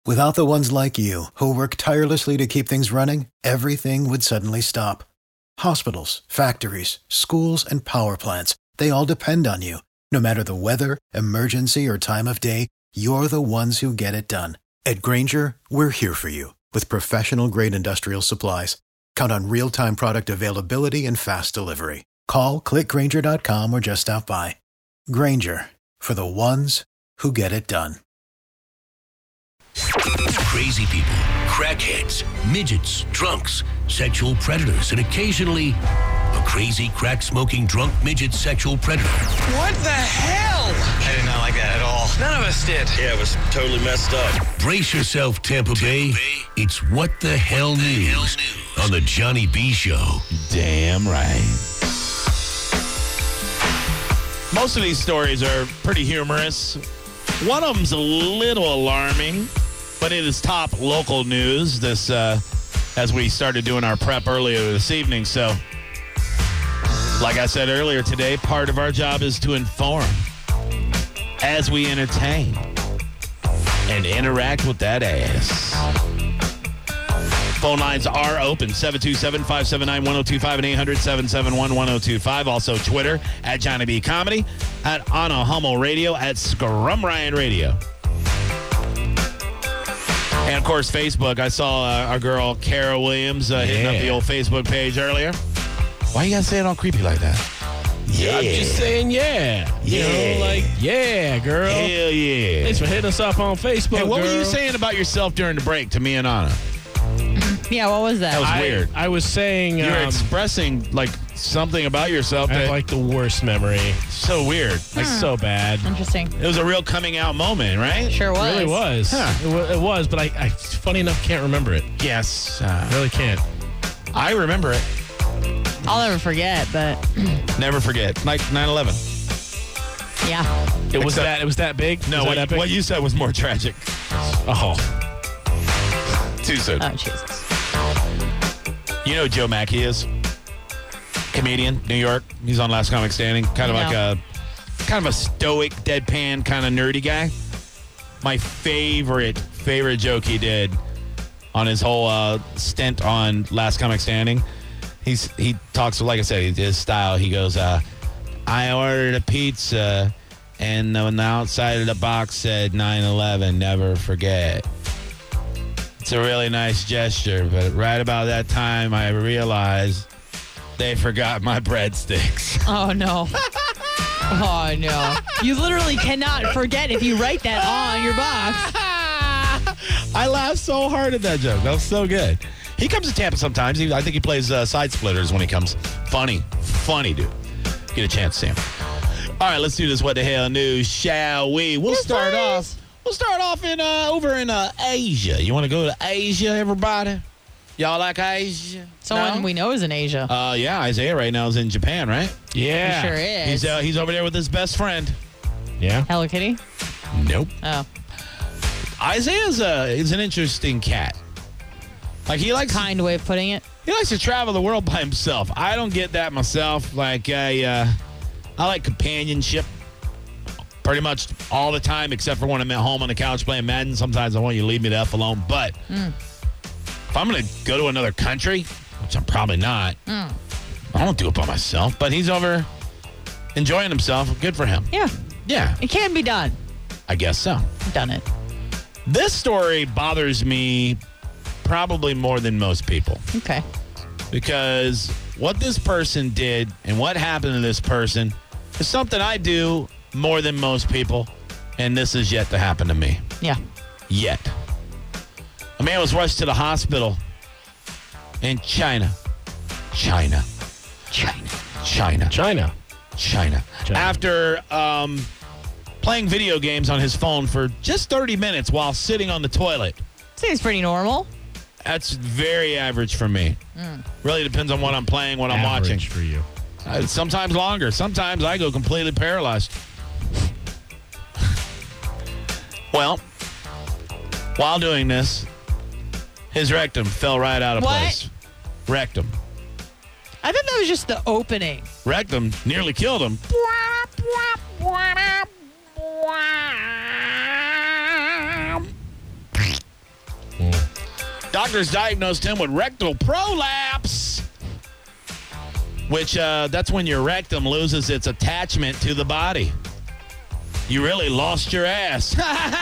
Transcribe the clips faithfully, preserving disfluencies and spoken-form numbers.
Without the ones like you, who work tirelessly to keep things running, everything would suddenly stop. Hospitals, factories, schools, and power plants, they all depend on you. No matter the weather, emergency, or time of day, you're the ones who get it done. At Grainger, we're here for you with professional-grade industrial supplies. Count on real-time product availability and fast delivery. Call, click Grainger dot com, or just stop by. Grainger, for the ones who get it done. Crazy people, crackheads, midgets, drunks, sexual predators, and occasionally a crazy crack-smoking drunk midget sexual predator. What the hell? I did not like that at all. None of us did. Yeah, it was totally messed up. Brace yourself, Tampa Bay. It's What the Hell News on the Johnny B Show. Damn right. Most of these stories are pretty humorous. One of them's a little alarming, but it is top local news this uh, as we started doing our prep earlier this evening. So, like I said earlier today, part of our job is to inform as we entertain and interact with that ass. Phone lines are open, seven two seven, five seven nine, one oh two five and eight hundred, seven seven one, one oh two five. Also Twitter, at Johnny B Comedy, at Anna Hummel Radio, at Scrum Ryan Radio. And, of course, Facebook. I saw uh, our girl, Kara Williams, uh, hitting Yeah. up the old Facebook page earlier. Why you got to say it all creepy like that? Yeah. I'm just saying, yeah. You Yeah. know, like, yeah, girl. Hell yeah. Thanks for hitting us up on Facebook, Hey, what girl. were you saying about yourself during the break to me and Anna? Yeah, what was that? That was I, weird. I was saying You were um, expressing, like, something about yourself I have, that like, the worst memory. so weird. Like, so bad. Interesting. It was a real coming out moment, right? Sure was. It really was. Huh. It, wa- it was, but I, I, funny enough, can't remember it. Yes. I Uh, really can't. I remember it. I'll never forget, but Never forget. Like nine eleven. yeah. It was Except- that. It was that big. No, Was what, that epic? what you said was more tragic. Oh, Too soon. Oh, Jesus. You know who Joe Mackey is? Comedian, New York. He's on Last Comic Standing. Kind of I like know. a kind of a stoic, deadpan, kind of nerdy guy. My favorite, favorite joke he did on his whole uh, stint on Last Comic Standing. He's he talks, like I said, his style. He goes, uh, I ordered a pizza, and on the outside of the box said nine eleven, never forget. It's a really nice gesture, but right about that time, I realized they forgot my breadsticks. Oh, no. Oh, no. You literally cannot forget if you write that on your box. I laughed so hard at that joke. That was so good. He comes to Tampa sometimes. He, I think he plays uh, Side Splitters when he comes. Funny. Funny, dude. Get a chance to see him. All right, let's do this What the Hell News, shall we? We'll Yes, start please. off. We'll start off in uh, over in uh, Asia. You want to go to Asia, everybody? Y'all like Asia? Someone No? we know is in Asia. Uh, yeah, Isaiah right now is in Japan, right? yeah. He sure is. He's uh, he's over there with his best friend. Yeah. Hello Kitty? Nope. Oh. Isaiah's uh, is an interesting cat. Like he likes Kind way of putting it. he likes to travel the world by himself. I don't get that myself. Like I uh, I like companionship pretty much all the time, except for when I'm at home on the couch playing Madden. Sometimes I want you to leave me the F alone. But if I'm going to go to another country, which I'm probably not, I don't do it by myself. But he's over enjoying himself. Good for him. Yeah. Yeah, It can be done. I guess so. I've done it. This story bothers me probably more than most people Okay. because what this person did and what happened to this person is something I do more than most people, and this is yet to happen to me. Yeah. Yet. A man was rushed to the hospital in China. China. China. China. China. China. China. After um, playing video games on his phone for just thirty minutes while sitting on the toilet. Seems pretty normal. That's very average for me. Really depends on what I'm playing, what I'm watching. Average for you. Uh, sometimes longer. Sometimes I go completely paralyzed. Well, while doing this, his rectum fell right out of What? place. Rectum. I thought that was just the opening. Rectum nearly killed him. Doctors diagnosed him with rectal prolapse, which uh, that's when your rectum loses its attachment to the body. You really lost your ass.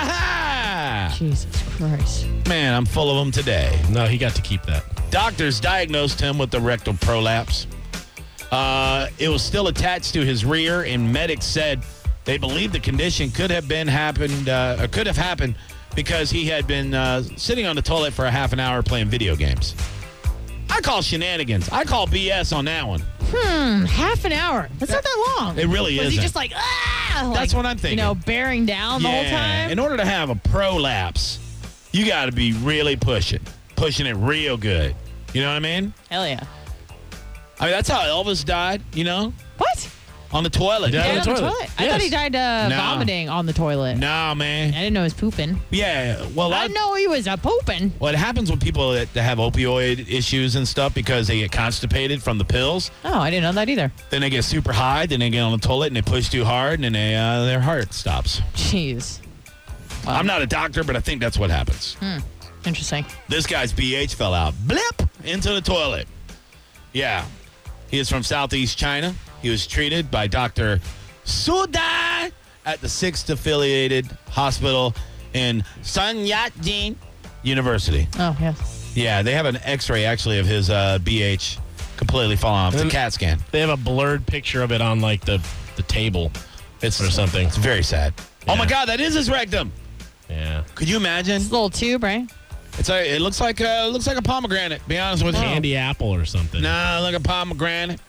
Jesus Christ. Man, I'm full of them today. No, he got to keep that. Doctors diagnosed him with the rectal prolapse. Uh, it was still attached to his rear, and medics said they believe the condition could have been happened, uh, or could have happened because he had been uh, sitting on the toilet for a half an hour playing video games. I call shenanigans. I call B S on that one. Hmm, half an hour. That's not that long. It really Was isn't. he just like, ah? That's like, what I'm thinking. You know, bearing down the whole time? In order to have a prolapse, you got to be really pushing, pushing it real good. You know what I mean? Hell yeah. I mean, that's how Elvis died, you know? What? On the toilet. Yeah, Yeah, on on the the toilet. toilet. I Yes. thought he died uh, No. vomiting on the toilet. No, man. I didn't know he was pooping. Yeah, well, I I didn't know he was a pooping. What happens with people that, that have opioid issues and stuff because they get constipated from the pills, Oh, I didn't know that either. then they get super high, then they get on the toilet and they push too hard and then they, uh, their heart stops. Jeez. I'm not a doctor, but I think that's what happens. Interesting. This guy's B H fell out. Blip! Into the toilet. Yeah. He is from Southeast China. He was treated by Doctor Sudai at the sixth affiliated hospital in Sun Yat-sen University. Oh, yes. Yeah, they have an x-ray actually of his uh, B H completely falling off. It's a And- CAT scan. They have a blurred picture of it on like the, the table It's or something. It's very sad. Oh my Yeah. God, that is his rectum. Yeah. Could you imagine? It's a little tube, right? It's a, it looks like a, looks like a pomegranate. Be honest with you. Candy apple or something. Nah, like a pomegranate.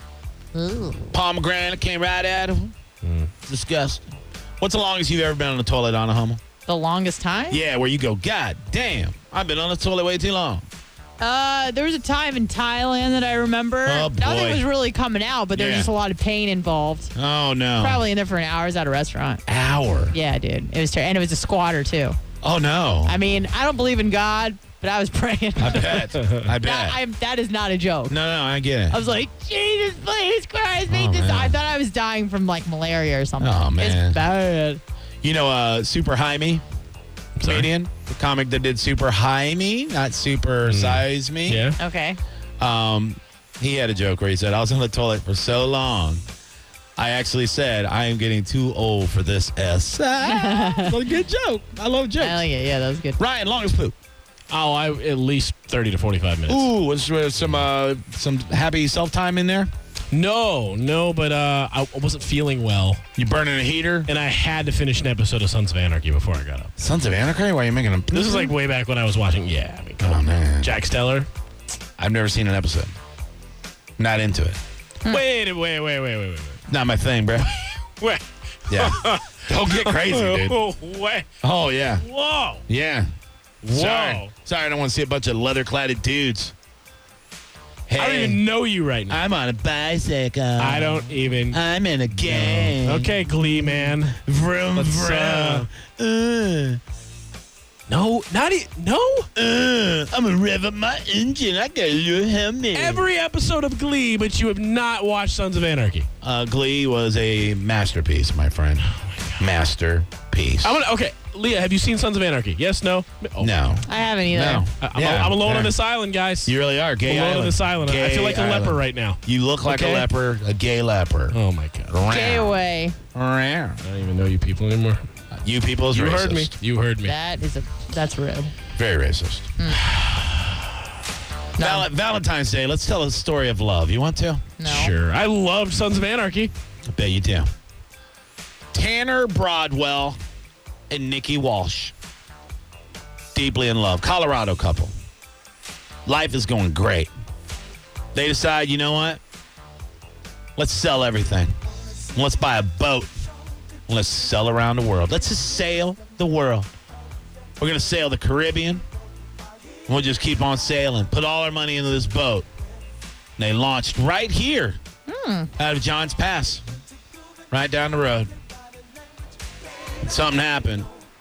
Pomegranate came right out of him. Mm. Disgusting. What's the longest you've ever been on the toilet on a Hummel? The longest time? Yeah, where you go, God damn, I've been on the toilet way too long. Uh, there was a time in Thailand that I remember. Oh, Nothing boy. was really coming out, but there was Yeah. just a lot of pain involved. Oh, no. Probably in there for an hour. I was at a restaurant. Hour. Yeah, dude. It was ter- and it was a squatter too. Oh, no. I mean, I don't believe in God, but I was praying. I bet. I bet. That, I, that is not a joke. no, no, I get it. I was like, Jesus, please, Christ, make Oh, this. man. I thought I was dying from like malaria or something. Oh, man. It's bad. You know, uh, Super Jaime, comedian, the comic that did Super Jaime, not Super Size Me. Yeah. Okay. Um, he had a joke where he said, I was on the toilet for so long, I actually said, I am getting too old for this S. That's a good joke. I love jokes. Hell yeah, yeah, that was good. Ryan, longest poop. Oh, I at least thirty to forty-five minutes. Ooh, was there some uh, some happy self time in there? No, no, but uh, I wasn't feeling well, You burning a heater? and I had to finish an episode of Sons of Anarchy before I got up. Sons of Anarchy? Why are you making them? This is like way back when I was watching. Yeah, I mean, come Oh, on. man. Jack Steller. I've never seen an episode. Not into it. Wait, wait, wait, wait, wait, wait, Not my thing, bro. wait. Yeah. Don't get crazy, dude. Wait. Wait. Oh, yeah. Whoa. Yeah. Whoa. Sorry. Sorry, I don't want to see a bunch of leather-cladded dudes. Hey, I don't even know you right now. I'm on a bicycle. I don't even. I'm in a gang. Okay, Glee man. Vroom, Let's, uh, vroom. No, not e- no. Uh, uh, I'm going to rev up my engine. I got a little helmet. Every episode of Glee, but you have not watched Sons of Anarchy. Uh, Glee was a masterpiece, my friend. Masterpiece. I'm gonna. Okay, Leah, have you seen Sons of Anarchy? Yes, no. Oh. No. I haven't either. No. I- I'm, Yeah, I'm alone yeah. on this island, guys. You really are. Gay alone island. on this island. I Gay feel like a island. leper right now. You look like Okay. a leper, a gay leper. Oh my god. Stay away. I don't even know you people anymore. You people is You racist. heard me. You heard me. That is a. That's rude. Very racist. Val- Valentine's Day. Let's tell a story of love. You want to? No. Sure. I loved Sons of Anarchy. I bet you do. Tanner Broadwell and Nikki Walsh. Deeply in love. Colorado couple. Life is going great. They decide, you know what? Let's sell everything. Let's buy a boat. Let's sail around the world. Let's just sail the world. We're going to sail the Caribbean. And we'll just keep on sailing. Put all our money into this boat. And they launched right here out of Johns Pass. Right down the road. And something happened.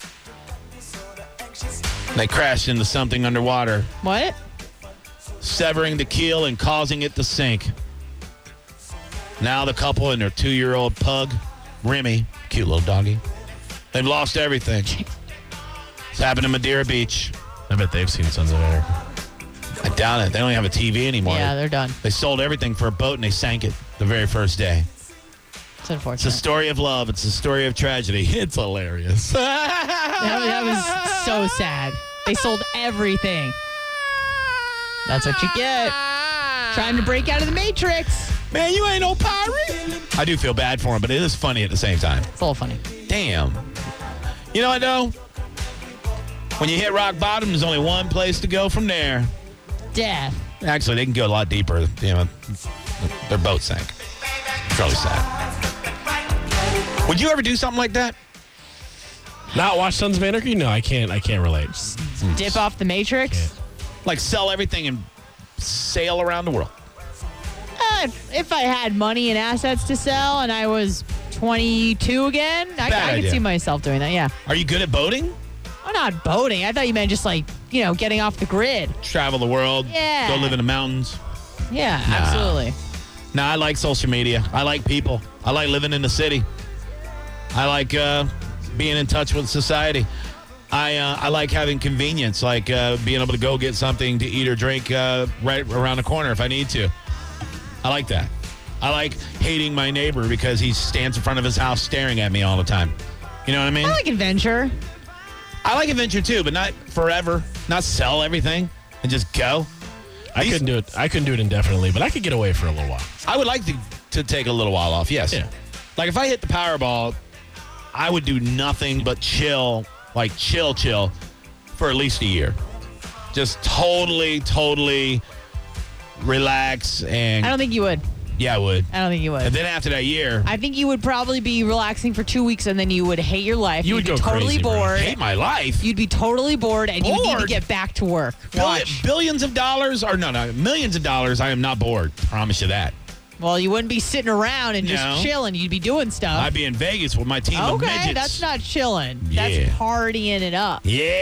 They crashed into something underwater, What? severing the keel and causing it to sink. Now the couple and their two-year-old pug, Remy, cute little doggy, they've lost everything. It's happened in Madeira Beach. I bet they've seen Sons of Anarchy. I doubt it. They don't have a T V anymore. Yeah, they're done. They sold everything for a boat and they sank it the very first day. It's It's unfortunate. a story of love. It's a story of tragedy. It's hilarious. That, that was so sad. They sold everything. That's what you get. Trying to break out of the Matrix. Man, you ain't no pirate. I do feel bad for him, but it is funny at the same time. It's a little funny. Damn. You know what, though? When you hit rock bottom, there's only one place to go from there. Death. Actually, they can go a lot deeper. You know, their boat sank. It's really sad. Would you ever do something like that? Not watch Sons of Anarchy? No, I can't. I can't relate. Dip off the Matrix. Like sell everything and sail around the world? Uh, if, if I had money and assets to sell and I was twenty-two again, I, Bad I could idea. see myself doing that, yeah. Are you good at boating? I'm not boating. I thought you meant just like, you know, getting off the grid. Travel the world? Yeah. Go live in the mountains? Yeah, absolutely. Nah, I like social media. I like people. I like living in the city. I like uh, being in touch with society. I uh, I like having convenience, like uh, being able to go get something to eat or drink uh, right around the corner if I need to. I like that. I like hating my neighbor because he stands in front of his house staring at me all the time. You know what I mean? I like adventure. I like adventure too, but not forever. Not sell everything and just go. I These- couldn't do it. I couldn't do it indefinitely, but I could get away for a little while. I would like to, to take a little while off, yes. Yeah. Like if I hit the Powerball, I would do nothing but chill, like chill, chill for at least a year. Just totally, totally relax and I don't think you would. yeah, I would. I don't think you would. And then after that year, I think you would probably be relaxing for two weeks and then you would hate your life. You You'd would be go totally crazy, bro. bored. hate my life. You'd be totally bored and you need to Bored? get back to work. Bill- Watch. billions of dollars, or no, no, millions of dollars. I am not bored. Promise you that. Well, you wouldn't be sitting around and just No. chilling. You'd be doing stuff. I'd be in Vegas with my team of okay, midgets. that's not chilling. Yeah. That's partying it up.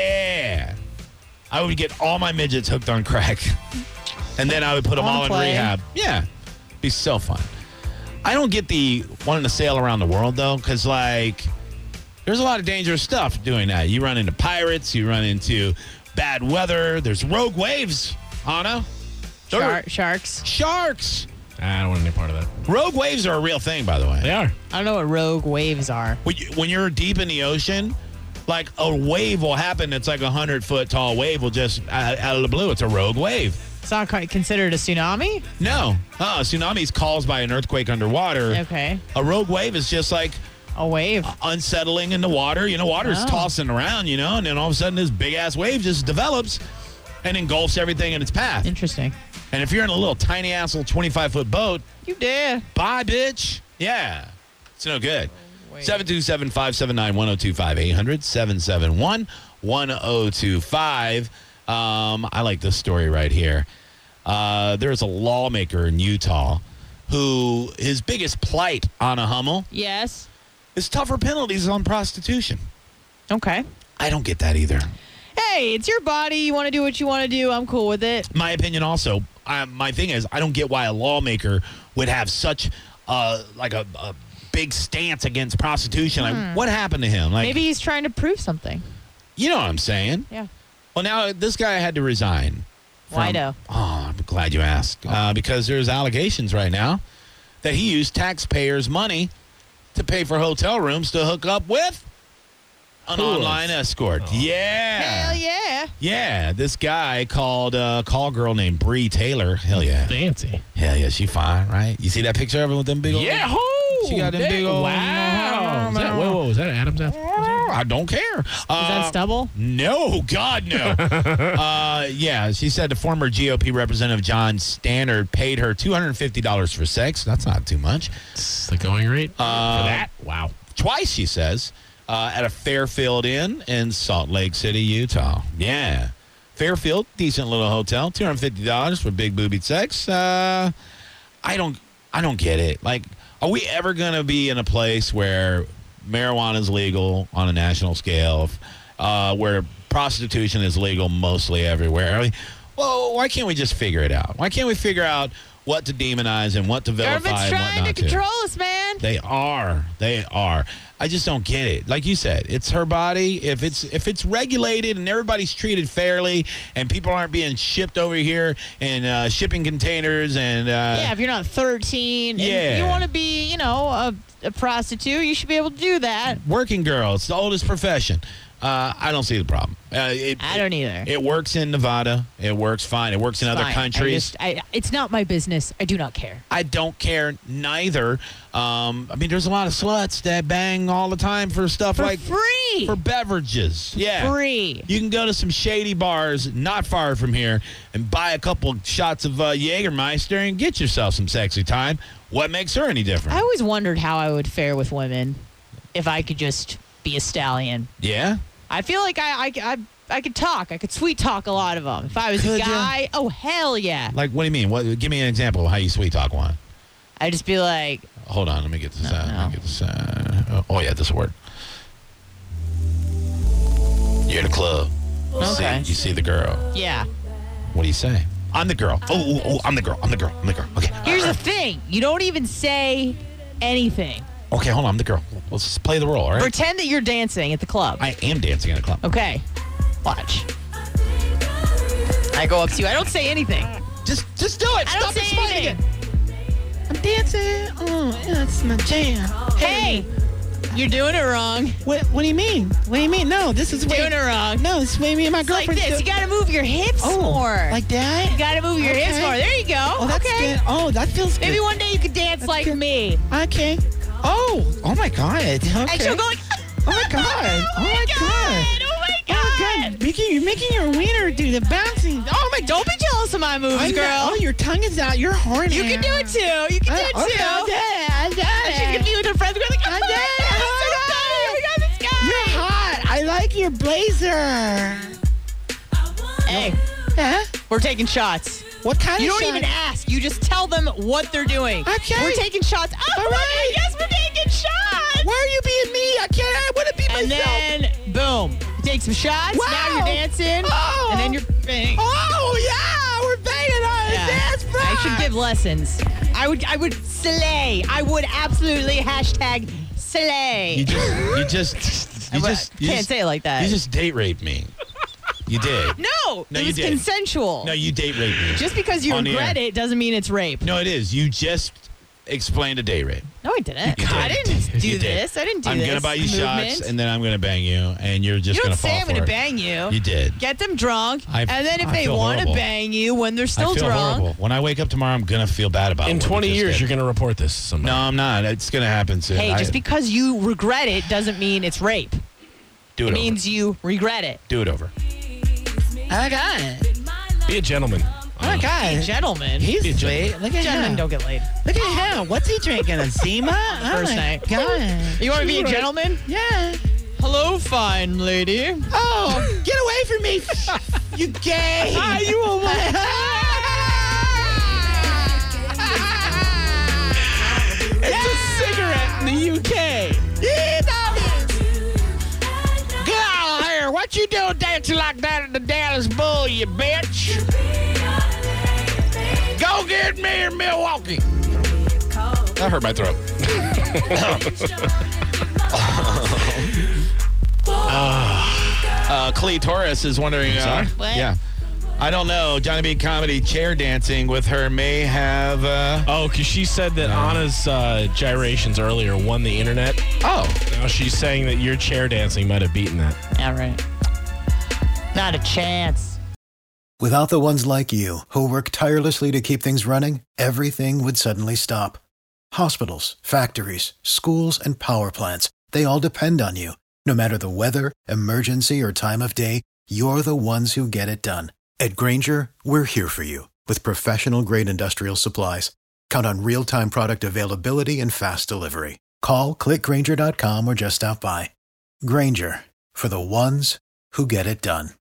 Yeah. I would get all my midgets hooked on crack. And then I would put them Wanna all in play? rehab. Yeah. Be so fun. I don't get the wanting to sail around the world, though, because, like, there's a lot of dangerous stuff doing that. You run into pirates. You run into bad weather. There's rogue waves, Anna. There are Shark, sharks. Sharks. I don't want any part of that. Rogue waves are a real thing, by the way. They are. I don't know what rogue waves are. When, you, when you're deep in the ocean, like a wave will happen. It's like a hundred foot tall wave will just out, out of the blue. It's a rogue wave. It's not quite considered a tsunami? No, uh, tsunami is caused by an earthquake underwater. Okay. A rogue wave is just like A wave. unsettling in the water. You know, water's Oh. tossing around. You know, and then all of a sudden this big ass wave just develops and engulfs everything in its path. Interesting. And if you're in a little tiny ass little twenty-five foot boat, You did. bye, bitch. Yeah. It's no good. Wait. seven two seven, five seven nine, one oh two five, eight hundred, seven seven one, one oh two five. Um, I like this story right here. Uh, there's a lawmaker in Utah who his biggest plight, Anna Hummel, Yes. is tougher penalties on prostitution. Okay. I don't get that either. Hey, it's your body. You want to do what you want to do. I'm cool with it. My opinion also, I, my thing is, I don't get why a lawmaker would have such uh, like a, a big stance against prostitution. Like, what happened to him? Like, Maybe he's trying to prove something. you know what I'm saying? Yeah. Well, now this guy had to resign. Why from- though? Oh, I'm glad you asked. Uh, because there's allegations right now that he used taxpayers' money to pay for hotel rooms to hook up with an Cool. online escort. Yeah. Hell yeah. Yeah, this guy called uh, call girl named Bree Taylor. Hell yeah. Fancy. Hell yeah, she fine, right? You see that picture of her with them big old... Yeah. She got them big old... Wow. Is that, whoa, whoa, is that Adam's apple? I don't care. Is that stubble? No, God, no. uh, yeah, she said the former G O P representative John Stannard paid her two hundred fifty dollars for sex. That's not too much. It's the going rate Uh, for that? Wow. Twice, she says, uh, at a Fairfield Inn in Salt Lake City, Utah. Yeah. Fairfield, decent little hotel, two hundred fifty dollars for big boobied sex. Uh, I don't, I don't get it. Like, are we ever going to be in a place where marijuana is legal on a national scale, uh, where prostitution is legal mostly everywhere? I mean, well, why can't we just figure it out? Why can't we figure out what to demonize and what to vilify Government's and what trying not to control us, man. They are. They are. I just don't get it. Like you said, it's her body. If it's if it's regulated and everybody's treated fairly and people aren't being shipped over here in uh, shipping containers and uh, Yeah, if you're not thirteen Yeah. and you want to be, you know, a, a prostitute, you should be able to do that. working girl, it's the oldest profession. Uh, I don't see the problem. Uh, it, I don't either. It works in Nevada. It works fine. It works in other Fine. I countries. just- I- it's not my business. I do not care. I don't care neither. Um, I mean, there's a lot of sluts that bang all the time for stuff For like free. for beverages. Yeah, Free. You can go to some shady bars not far from here and buy a couple shots of uh, Jägermeister and get yourself some sexy time. What makes her any different? I always wondered how I would fare with women if I could just be a stallion. yeah. I feel like I, I, I, I could talk. I could sweet talk a lot of them. If I was Could a ya? guy, oh, hell yeah. Like, what do you mean? What? Give me an example of how you sweet talk one. I'd just be like, Hold on, let me get this No, out. no. Let me get this out. Oh, oh, yeah, this will work. You're in a club. You Okay. See, you see the girl. yeah. What do you say? I'm the girl. Oh, oh, oh, I'm the girl. I'm the girl. I'm the girl. Okay. Here's the thing. You don't even say anything. Okay, hold on. I'm the girl. Let's just play the role, all right? Pretend that you're dancing at the club. I am dancing in a club. Okay. Watch. I go up to you. I don't say anything. Just, just do it. I don't Stop say explaining anything. it. I'm dancing. Oh, that's my jam. Hey, you're doing it wrong. What? What do you mean? What do you mean? No, this is Doing it wrong. No, this is way me and my It's like this. You got to move your hips more. that? You got to move your hips Okay. more. There you go. okay. Oh, that feels Maybe one day you could dance like good. me. Okay. Oh, oh my God. Okay. And she'll go like, Oh my God. oh my God. Oh my God. Making, you're making your wiener do the bouncing. Oh my Don't be jealous of my moves, I'm girl. not- oh, your tongue is out. You're horny. You can do it too. You can do it okay, too. I did it. I did And she's gonna be with her friends. We're like, oh I my did it. God, Oh so my excited. We got this guy. You're hot. I like your blazer. Hey, Huh? we're taking shots. What kind You of don't shot? even ask. You just tell them what they're doing. Okay. We're taking shots. Oh, All my right. God, yes, we're taking shots. Why are you being me? I can't. I want to be And myself. then, boom. You take some shots. Wow. Now you're dancing. Oh. And then you're bang. Oh yeah, we're banging on the Yeah. dance floor. I should give lessons. I would I would slay. I would absolutely hashtag slay. You just, you just, you I just, you can't just, say it like that. You just date raped me. You did. no, No, it you was did. consensual. No, you date raped me. Just because you On the regret air. it doesn't mean it's rape. No, it is. You just explained a date rape. No, I didn't. You did. I didn't do You did. this. I didn't do I'm this. gonna buy you movement. shots, and then I'm gonna bang you, and you're just You gonna don't say fall I'm for gonna it. bang you. You did. Get them drunk, I- and then if I they feel want to horrible. bang you when they're still I feel drunk, horrible. When I wake up tomorrow, I'm gonna feel bad about it. In what we twenty just years, did. you're going to report this to somebody. No, I'm not. It's gonna happen soon. hey, I- just because you regret it doesn't mean it's rape. do it, It over. means you regret it. do it over. Oh God, Be a gentleman. Oh God, gentleman. he's Be a sweet. Look at Gentlemen him. don't get laid. Look at him. What's he drinking? A Zima? First oh my night. God. You want to be a gentleman? Yeah. Hello, fine lady. Oh, get away from me, you gay. Ah, you almost. It's a cigarette in the U K. Get out of here. What you doing dancing like that at the Dallas Bull, you bitch? Go get me in Milwaukee. That hurt my throat. Uh, Clee Torres is wondering. Uh, Sorry? What? Yeah. I don't know. Johnny B. Comedy chair dancing with her may have. Uh, Oh, because she said that Anna's uh, gyrations earlier won the internet. oh. Now she's saying that your chair dancing might have beaten that. Yeah, right. Not a chance. Without the ones like you, who work tirelessly to keep things running, everything would suddenly stop. Hospitals, factories, schools, and power plants, they all depend on you. No matter the weather, emergency, or time of day, you're the ones who get it done. At Grainger, we're here for you with professional-grade industrial supplies. Count on real-time product availability and fast delivery. Call, click Grainger dot com, or just stop by. Grainger, for the ones who get it done.